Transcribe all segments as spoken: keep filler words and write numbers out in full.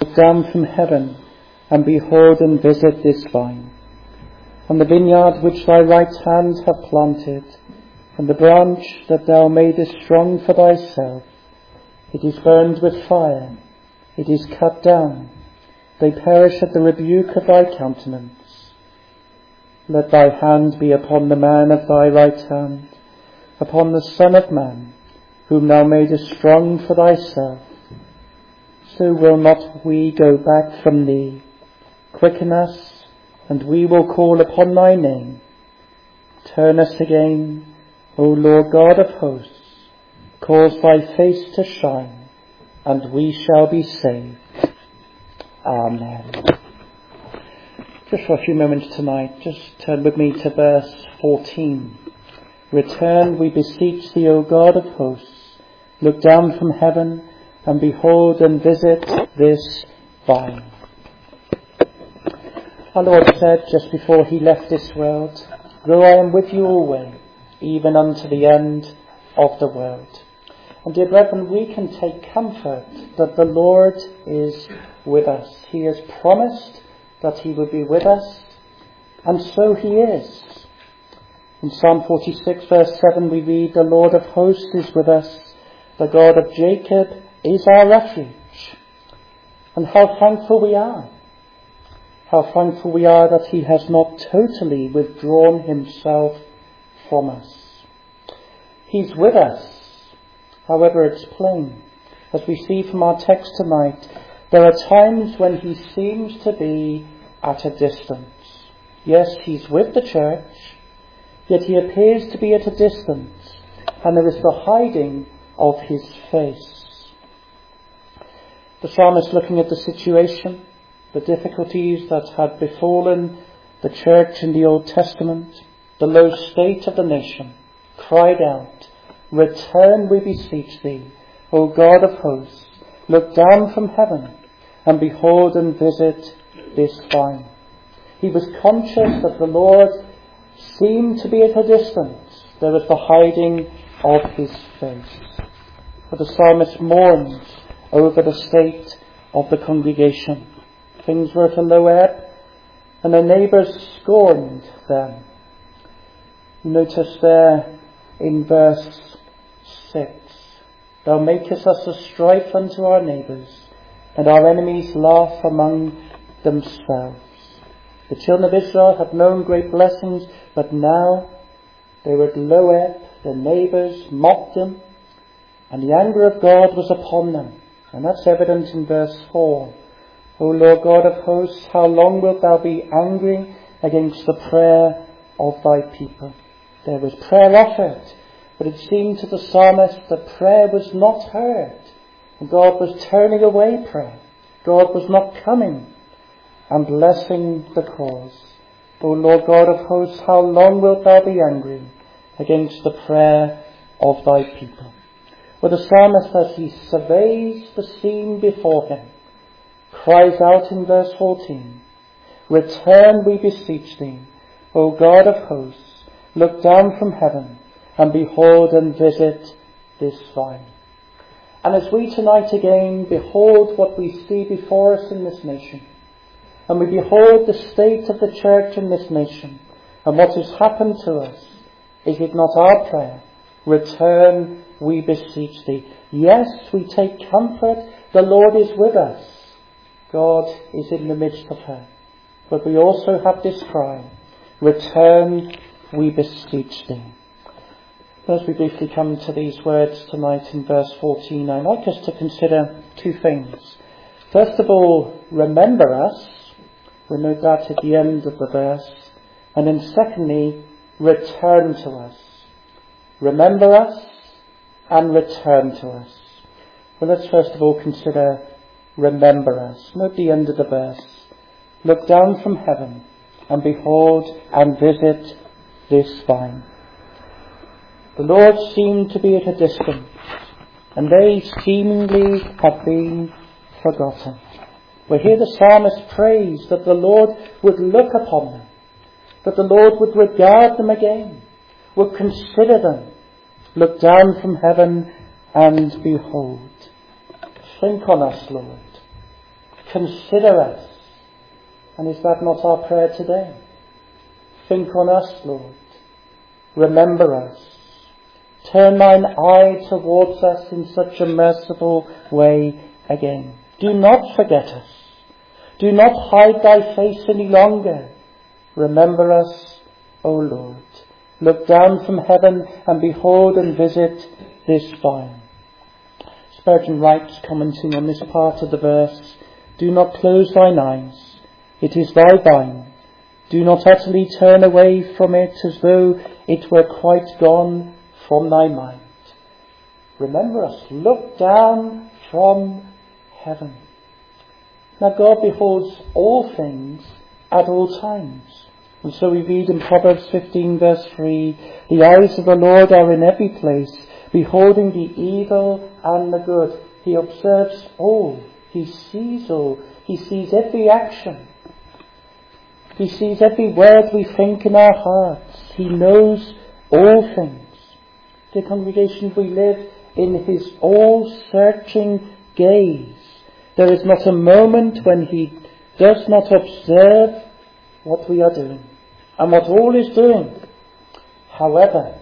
look down from heaven, and behold and visit this vine, and the vineyard which thy right hand hath planted, and the branch that thou madest strong for thyself. It is burned with fire, it is cut down, they perish at the rebuke of thy countenance. Let thy hand be upon the man of thy right hand, upon the Son of Man, whom thou madest strong for thyself. So will not we go back from thee. Quicken us, and we will call upon thy name. Turn us again, O Lord God of hosts. Cause thy face to shine, and we shall be saved. Amen. Just for a few moments tonight, just turn with me to verse fourteen. Return, we beseech thee, O God of hosts. Look down from heaven, and behold and visit this vine. Our Lord said just before he left this world, Lo, I am with you always, even unto the end of the world. And dear brethren, we can take comfort that the Lord is with us. He has promised that he will be with us, and so he is. In Psalm forty-six verse seven we read, The Lord of hosts is with us, the God of Jacob is our refuge. And how thankful we are. How thankful we are that he has not totally withdrawn himself from us. He's with us. However, it's plain, as we see from our text tonight, there are times when he seems to be at a distance. Yes, he's with the church, yet he appears to be at a distance, and there is the hiding of his face. The psalmist, looking at the situation, the difficulties that had befallen the church in the Old Testament, the low state of the nation, cried out, Return, we beseech thee, O God of hosts, look down from heaven, and behold and visit this vine. He was conscious that the Lord seemed to be at a distance. There was the hiding of his face. For the psalmist mourns over the state of the congregation. Things were at a low ebb, and their neighbours scorned them. Notice there in verse six, Thou makest us a strife unto our neighbours, and our enemies laugh among themselves. The children of Israel had known great blessings, but now they were at low ebb, their neighbours mocked them, and the anger of God was upon them. And that's evident in verse four. O Lord God of hosts, how long wilt thou be angry against the prayer of thy people? There was prayer offered, but it seemed to the psalmist that prayer was not heard. And God was turning away prayer. God was not coming and blessing the cause. O Lord God of hosts, how long wilt thou be angry against the prayer of thy people? Well, the psalmist, as he surveys the scene before him, cries out in verse fourteen, Return, we beseech thee, O God of hosts, look down from heaven, and behold and visit this vine. And as we tonight again behold what we see before us in this nation, and we behold the state of the church in this nation, and what has happened to us, is it not our prayer? Return, we beseech thee. Yes, we take comfort, the Lord is with us. God is in the midst of her. But we also have this cry, Return, we beseech thee. As we briefly come to these words tonight in verse fourteen, I'd like us to consider two things. First of all, remember us. We note that at the end of the verse. And then secondly, return to us. Remember us and return to us. Well, let's first of all consider remember us. Note the end of the verse. Look down from heaven and behold and visit this vine. The Lord seemed to be at a distance, and they seemingly have been forgotten. We hear the psalmist praise that the Lord would look upon them, that the Lord would regard them again, would consider them, look down from heaven and behold. Think on us, Lord. Consider us. And is that not our prayer today? Think on us, Lord. Remember us. Turn thine eye towards us in such a merciful way again. Do not forget us. Do not hide thy face any longer. Remember us, O Lord. Look down from heaven and behold and visit this vine. Spurgeon writes, commenting on this part of the verse, do not close thine eyes. It is thy vine. Do not utterly turn away from it as though it were quite gone from thy mind. Remember us. Look down from heaven. Now God beholds all things at all times. And so we read in Proverbs fifteen verse three, the eyes of the Lord are in every place, beholding the evil and the good. He observes all. He sees all. He sees every action. He sees every word we think in our hearts. He knows all things. Dear congregation, we live in his all-searching gaze. There is not a moment when he does not observe what we are doing and what all is doing. However,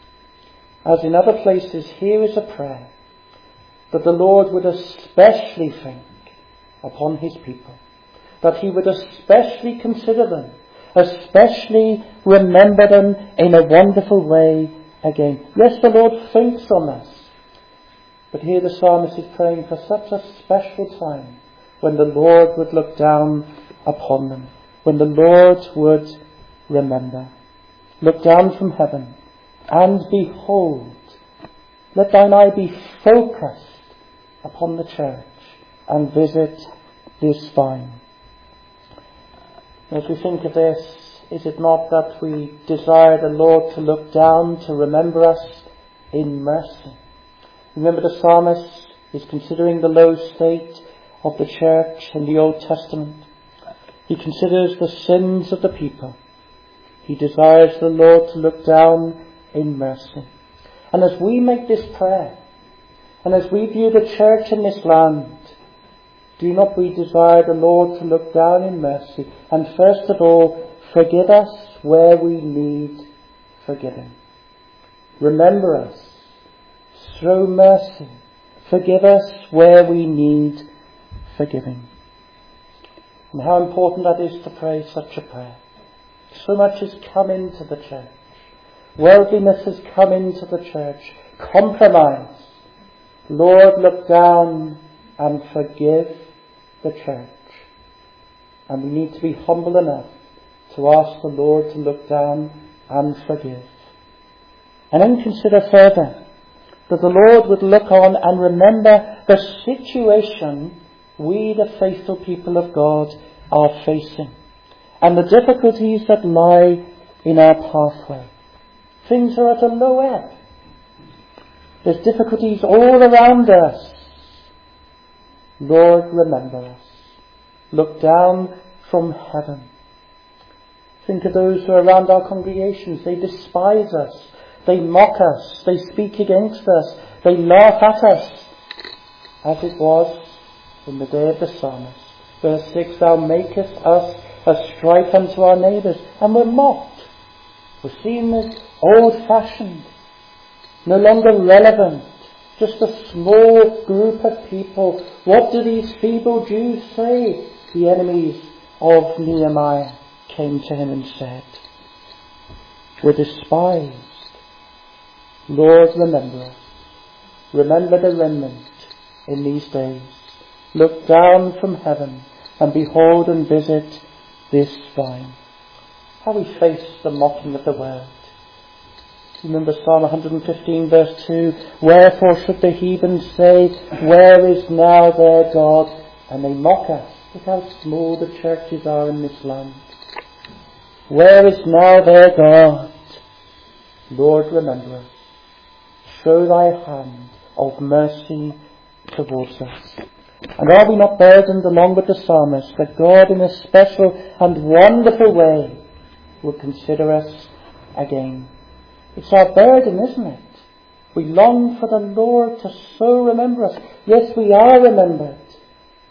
as in other places, here is a prayer that the Lord would especially think upon his people, that he would especially consider them, especially remember them in a wonderful way again. Yes, the Lord thinks on us, but here the psalmist is praying for such a special time when the Lord would look down upon them, when the Lord would remember. Look down from heaven and behold. Let thine eye be focused upon the church and visit this vine. As we think of this, is it not that we desire the Lord to look down, to remember us in mercy? Remember the psalmist is considering the low state of the church in the Old Testament. He considers the sins of the people. He desires the Lord to look down in mercy. And as we make this prayer, and as we view the church in this land, do not we desire the Lord to look down in mercy and first of all forgive us where we need forgiving. Remember us. Show mercy. Forgive us where we need forgiving. And how important that is to pray such a prayer. So much has come into the church. Worldliness has come into the church. Compromise. Lord, look down and forgive the church. And we need to be humble enough to ask the Lord to look down and forgive. And then consider further that the Lord would look on and remember the situation we, the faithful people of God, are facing, and the difficulties that lie in our pathway. Things are at a low ebb. There's difficulties all around us. Lord, remember us. Look down from heaven. Think of those who are around our congregations. They despise us. They mock us. They speak against us. They laugh at us. As it was in the day of the psalmist. Verse six, thou makest us a strife unto our neighbours. And we're mocked. We're seen as old-fashioned. No longer relevant. Just a small group of people. What do these feeble Jews say? The enemies of Nehemiah came to him and said, we're despised. Lord, remember us. Remember the remnant in these days. Look down from heaven and behold and visit this vine. How we face the mocking of the world. Remember Psalm one fifteen verse two, wherefore should the heathen say, where is now their God? And they mock us. Look how small the churches are in this land. Where is now their God? Lord, remember us. Show thy hand of mercy towards us. And are we not burdened along with the psalmist that God in a special and wonderful way will consider us again? It's our burden, isn't it? We long for the Lord to so remember us. Yes, we are remembered,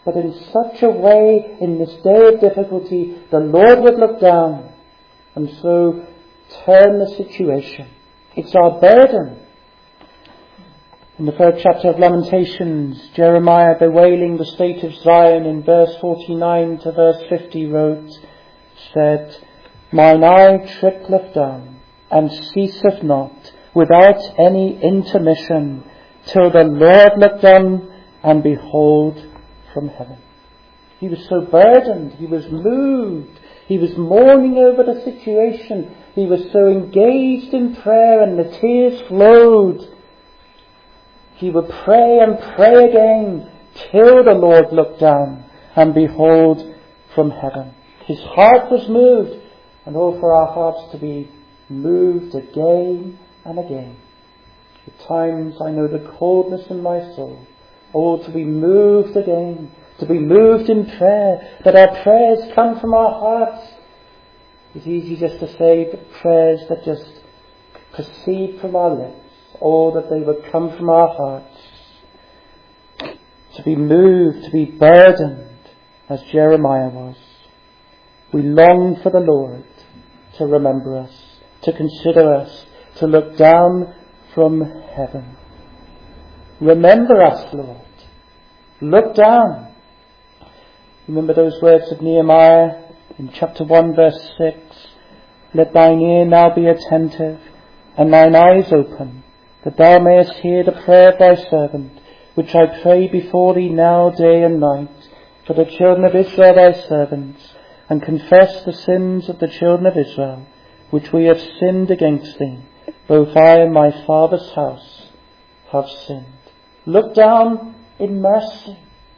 but in such a way, in this day of difficulty, the Lord would look down and so turn the situation. It's our burden. In the third chapter of Lamentations, Jeremiah, bewailing the state of Zion in verse forty-nine to verse fifty, wrote, said, "Mine eye trickleth down, and ceaseth not, without any intermission, till the Lord look down and behold from heaven." He was so burdened, he was moved, he was mourning over the situation, he was so engaged in prayer, and the tears flowed. He would pray and pray again till the Lord looked down and behold from heaven. His heart was moved, and oh, for our hearts to be moved again and again. At times I know the coldness in my soul. Oh, to be moved again, to be moved in prayer, that our prayers come from our hearts. It's easy just to say prayers that just proceed from our lips, or that they would come from our hearts. To be moved, to be burdened, as Jeremiah was. We long for the Lord to remember us, to consider us, to look down from heaven. Remember us, Lord. Look down. Remember those words of Nehemiah in chapter one verse six. "Let thine ear now be attentive, and thine eyes open, that thou mayest hear the prayer of thy servant, which I pray before thee now day and night, for the children of Israel thy servants, and confess the sins of the children of Israel, which we have sinned against thee. Both I and my father's house have sinned." Look down in mercy.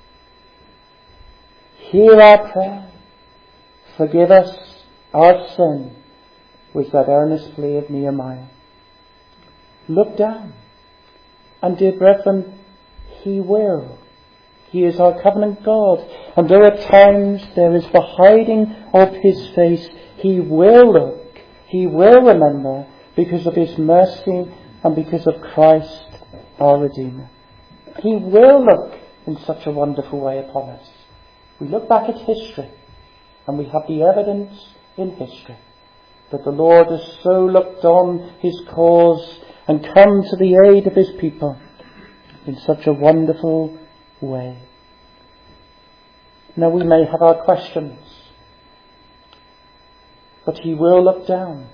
Hear our prayer. Forgive us our sin, was that earnest plea of Nehemiah. Look down. And dear brethren, He will. He is our covenant God. And though at times there is the hiding of His face, He will look. He will remember, because of His mercy and because of Christ our Redeemer. He will look in such a wonderful way upon us. We look back at history, and we have the evidence in history that the Lord has so looked on His cause and come to the aid of His people in such a wonderful way. Now we may have our questions, but He will look down.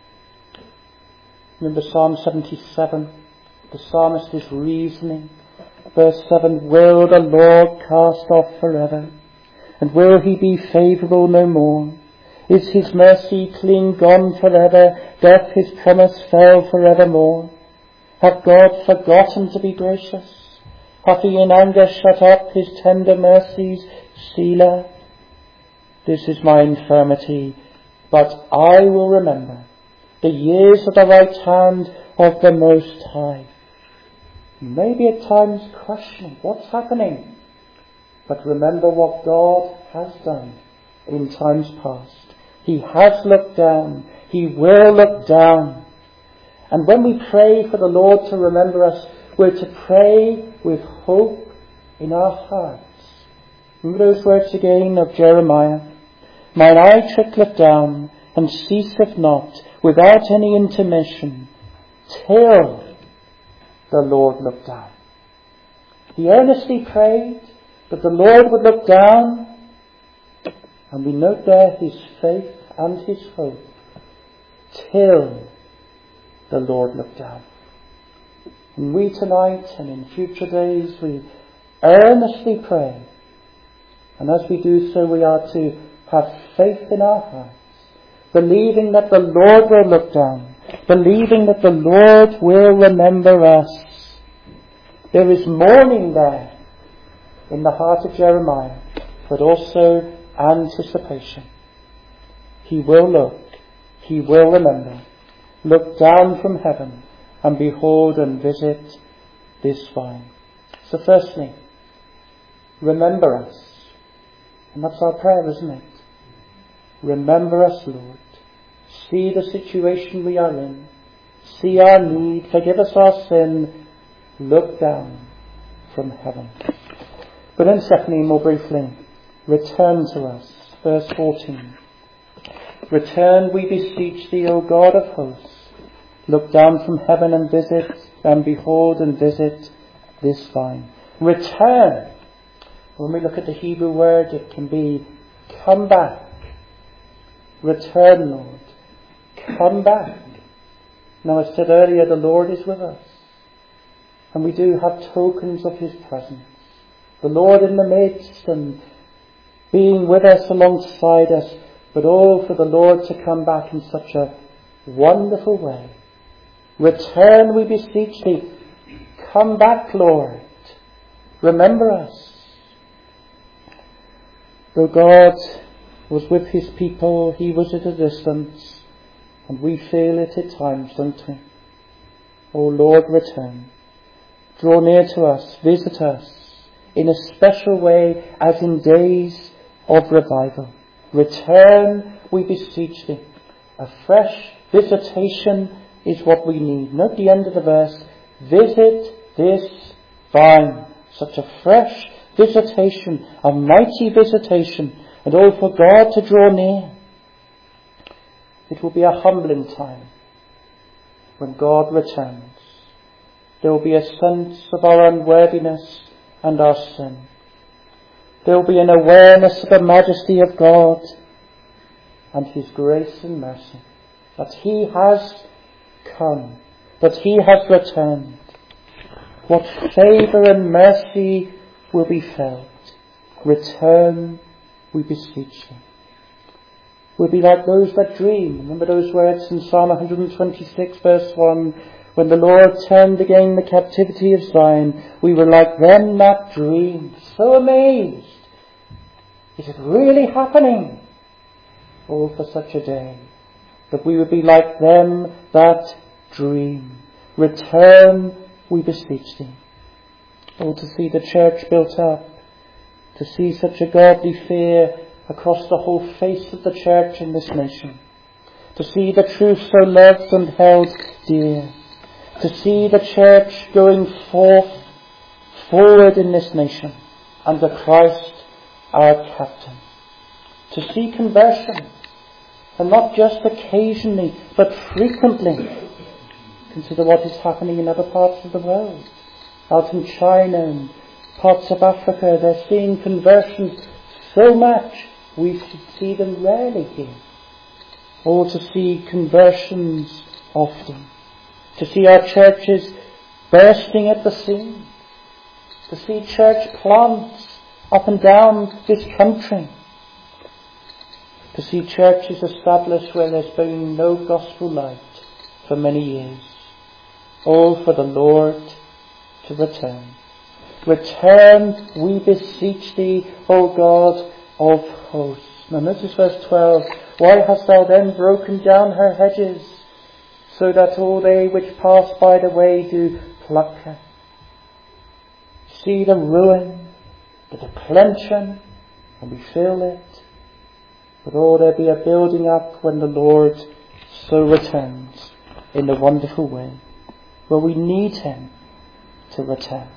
Remember Psalm seventy-seven, the psalmist is reasoning. Verse seven, "Will the Lord cast off forever? And will He be favourable no more? Is His mercy clean gone forever? Doth His promise fail forevermore? Hath God forgotten to be gracious? Hath He in anger shut up His tender mercies? Selah. This is my infirmity, but I will remember the years of the right hand of the Most High." Maybe at times questioning what's happening, but remember what God has done in times past. He has looked down. He will look down. And when we pray for the Lord to remember us, we're to pray with hope in our hearts. Remember those words again of Jeremiah. "Mine eye trickleth down, and ceaseth not, without any intermission, till the Lord looked down." He earnestly prayed that the Lord would look down, and we note there His faith and His hope, till the Lord looked down. And we tonight and in future days, we earnestly pray, and as we do so, we are to have faith in our hearts, believing that the Lord will look down, believing that the Lord will remember us. There is mourning there in the heart of Jeremiah, but also anticipation. He will look, He will remember, look down from heaven and behold and visit this vine. So firstly, remember us. And that's our prayer, isn't it? Remember us, Lord. See the situation we are in. See our need. Forgive us our sin. Look down from heaven. But then secondly, more briefly, return to us. Verse fourteen. Return, we beseech thee, O God of hosts. Look down from heaven and visit, and behold and visit this vine. Return. When we look at the Hebrew word, it can be come back. Return, Lord. Come back. Now, I said earlier, the Lord is with us. And we do have tokens of his presence. The Lord in the midst and being with us alongside us, but all for the Lord to come back in such a wonderful way. Return, we beseech thee. Come back, Lord. Remember us. Though God was with his people, he was at a distance, and we feel it at times, don't we? O Lord, return. Draw near to us, visit us in a special way as in days of revival. Return, we beseech thee. A fresh visitation is what we need. Note the end of the verse. Visit this vine. Such a fresh visitation, a mighty visitation, and all for God to draw near. It will be a humbling time when God returns. There will be a sense of our unworthiness and our sin. There will be an awareness of the majesty of God and his grace and mercy, that he has come, that he has returned. What favour and mercy will be felt. Return, we beseech thee. We'll be like those that dream. Remember those words in Psalm one twenty-six verse one, when the Lord turned again the captivity of Zion, we were like them that dreamed. So amazed. Is it really happening? All for such a day, that we would be like them that dream. Return, we beseech thee. Oh, to see the church built up, to see such a godly fear across the whole face of the church in this nation, to see the truth so loved and held dear, to see the church going forth, forward in this nation, under Christ our captain, to see conversion, and not just occasionally, but frequently. Consider what is happening in other parts of the world. Out in China and parts of Africa, they're seeing conversions so much, we see them rarely here. Or to see conversions often. To see our churches bursting at the seams. To see church plants up and down this country. To see churches established where there's been no gospel light for many years. All for the Lord to return. Return, we beseech thee, O God of hosts. Now notice verse twelve. Why hast thou then broken down her hedges, so that all they which pass by the way do pluck her? See the ruin, the declension, and we feel it. But oh, there be a building up when the Lord so returns in a wonderful way. Well, we need him to return.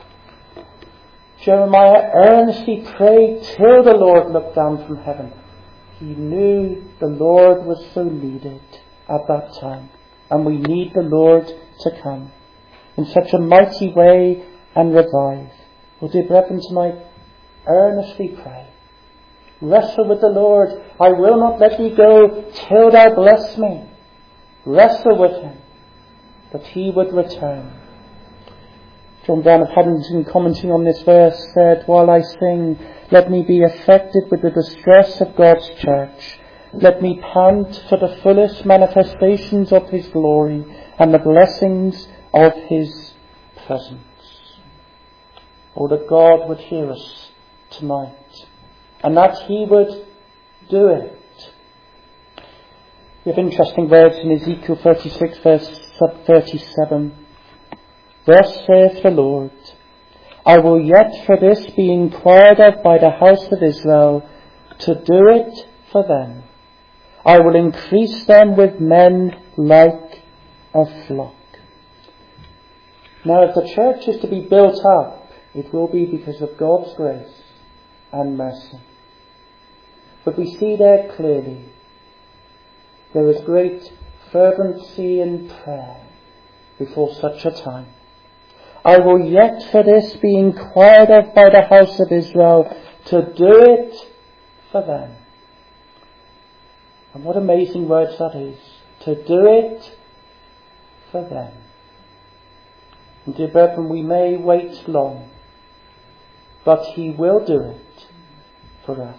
Jeremiah earnestly prayed till the Lord looked down from heaven. He knew the Lord was so needed at that time. And we need the Lord to come in such a mighty way and revive. Well, dear brethren, tonight, earnestly pray. Wrestle with the Lord. I will not let thee go till thou bless me. Wrestle with him, that he would return. John Brown of Haddington, commenting on this verse, said, while I sing, let me be affected with the distress of God's church. Let me pant for the fullest manifestations of his glory and the blessings of his presence. Oh, that God would hear us tonight, and that he would do it. We have interesting words in Ezekiel thirty-six verse thirty-seven. Thus saith the Lord, I will yet for this be inquired of by the house of Israel, to do it for them. I will increase them with men like a flock. Now, if the church is to be built up it will be because of God's grace and mercy. But we see there clearly there is great fervency in prayer before such a time. I will yet for this be inquired of by the house of Israel, to do it for them. And what amazing words that is, to do it for them. And dear brethren, we may wait long, but he will do it for us.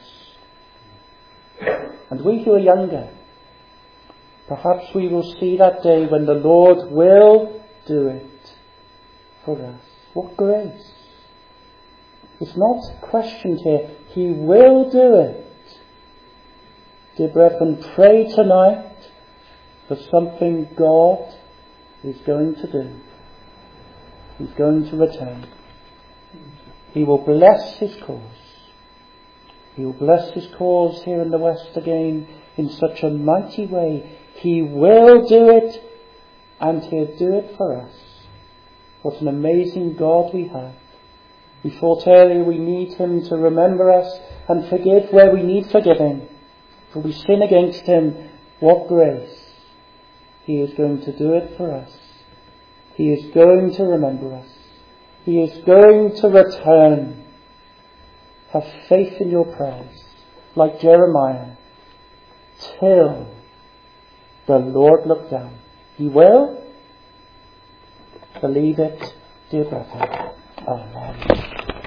And we who are younger, perhaps we will see that day when the Lord will do it for us. What grace! It's not questioned here. He will do it. Dear brethren, pray tonight for something God is going to do. He's going to return. He will bless his cause. He will bless his cause here in the West again in such a mighty way. He will do it, and he'll do it for us. What an amazing God we have. We thought earlier we need him to remember us and forgive where we need forgiving. For we sin against him, what grace. He is going to do it for us. He is going to remember us. He is going to return. Have faith in your prayers, like Jeremiah, till the Lord look down. He will. Believe it, dear brother. Amen.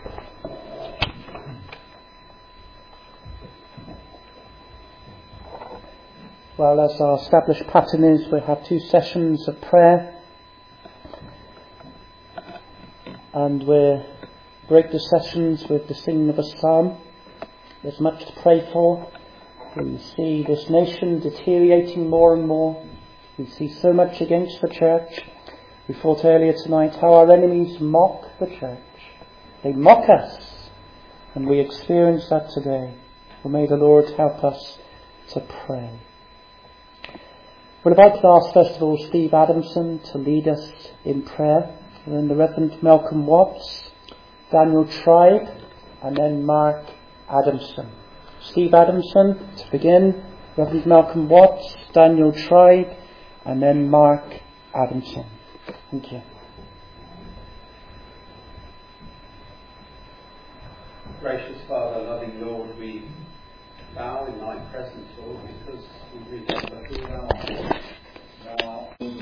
Well, as our established pattern is, we have two sessions of prayer, and we break the sessions with the singing of a psalm. There's much to pray for. We see this nation deteriorating more and more. We see so much against the church. We thought earlier tonight how our enemies mock the church. They mock us, and we experience that today. Well, may the Lord help us to pray. We'll invite to ask first of all Steve Adamson to lead us in prayer, and then the Reverend Malcolm Watts, Daniel Tribe, and then Mark Adamson. Steve Adamson to begin, Reverend Malcolm Watts, Daniel Tribe, and then Mark Adamson. Thank you. Gracious Father, loving Lord, we bow in thy presence, Lord, because we remember who thou art. Thou art